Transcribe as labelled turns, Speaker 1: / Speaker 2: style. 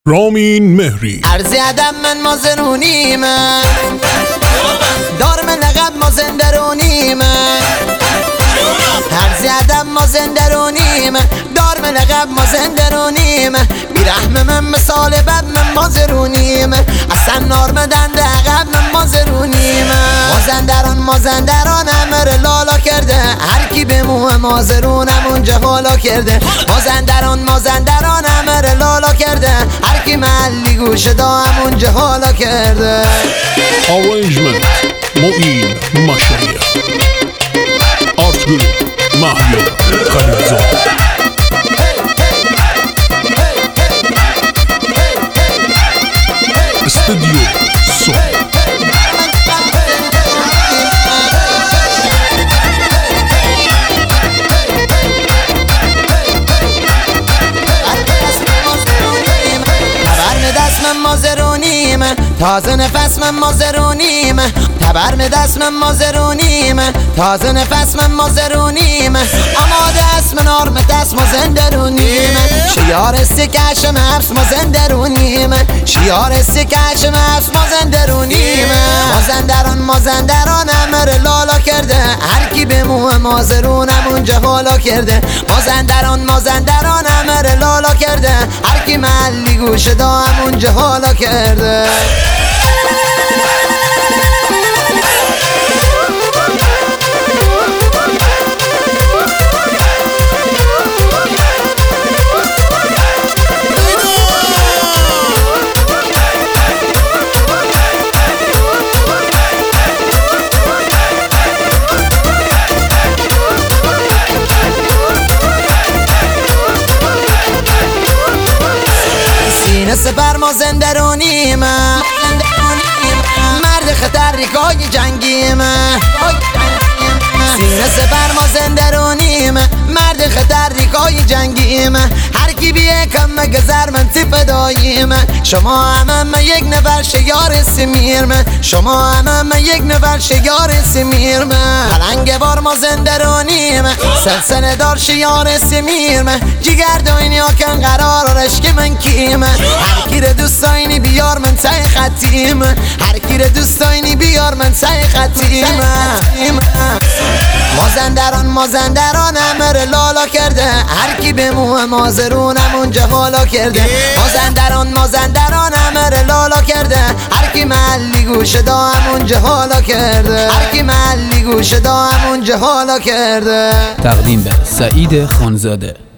Speaker 1: رامین مهری
Speaker 2: ارزی ادم من مازرونیم دارم لقب مازندرونیم ارزی ادم مازندرونیم دارم لقب مازندرونیم بیرحم من مثال بب من مازرونیم اصلا نارمدن لقب من مازرونیم مازندران امر لالا کرده هر کی به موه مازرونم اونجا حالا کرده مازندران امر لالا کرده هر کی محلی گوشه دام اونجا حالا کرده.
Speaker 1: Arrangement معین مشایخ آرت گروپ محیا خلیلزاده استودیو صبح
Speaker 2: مازرونیم تازه نفس من مازرونیم تبر می دست من مازرونیم تازه نفس من مازرونیم آماده است من آرم دست مازندرونیم شیار استکشم حبس مازندرونیم شیار استکشم حبس مازندرونیم مازندران امر لالا کرده هر کی به موه مازرونم اونجا حالا کرده مازندران امر لالا کرده هر کی محلی گوشه دام اونجا حالا کرده. سپر مازندرونیم مرد خطرناکای جنگیم سینه سپر مازندرونیم مرد خطرناکای جنگیم هر کی بیه کم مگذر من فداییم شما همه یک نفر شیار سمیرم شما همه یک نفر شیار سمیرم پلنگ بار مازندرونیم سلسله دار شیار سمیرم جگر داینی ها کن قرار رشک من کیم هر کی رو دوست داینی بیار من سعی خطیم هر کی رو دوست داینی بیار من سعی خطیم مازندران امر لالا کرده هر کی به موه مازرونم اونجا حالا کرده مازندران امر لالا کرده هر کی محلی گوشه دام اونجا حالا کرده هر کی محلی گوشه دام اونجا حالا کرده.
Speaker 3: تقدیم به سعید خانزاده.